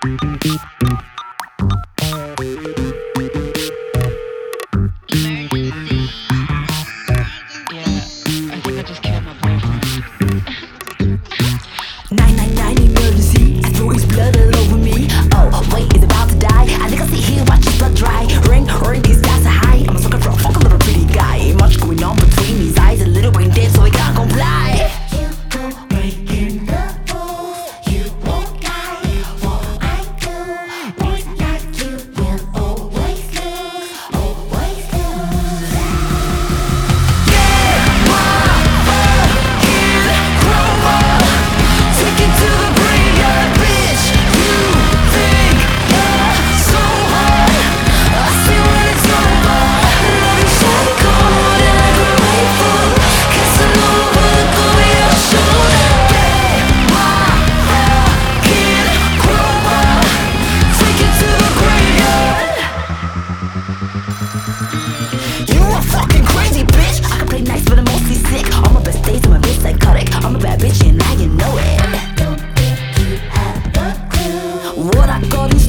I think I just killed my boyfriend. 999 emergency, I threw his blood all over me. Oh, wait, he's about to die. I think I see here, watch his blood dry. Ring, his gas are high. I'm a sucker for a fucking little pretty guy. Much going on between his eyes, a little brain dead, so he can't comply. You go breaking the rules, you won't like what I do. Boys like you will always lose, always lose. Get my fucking chroma. Take it to the graveyard, bitch. You think you're so hard? I see when it's over. Love you so cold and ungrateful. Casanova, go your shoulder. Get my fucking chroma. Take it to the graveyard. You are fucking crazy, bitch. I can play nice, but I'm mostly sick. On my best days, I'm a bit psychotic. I'm a bad bitch, and now you know it. What I got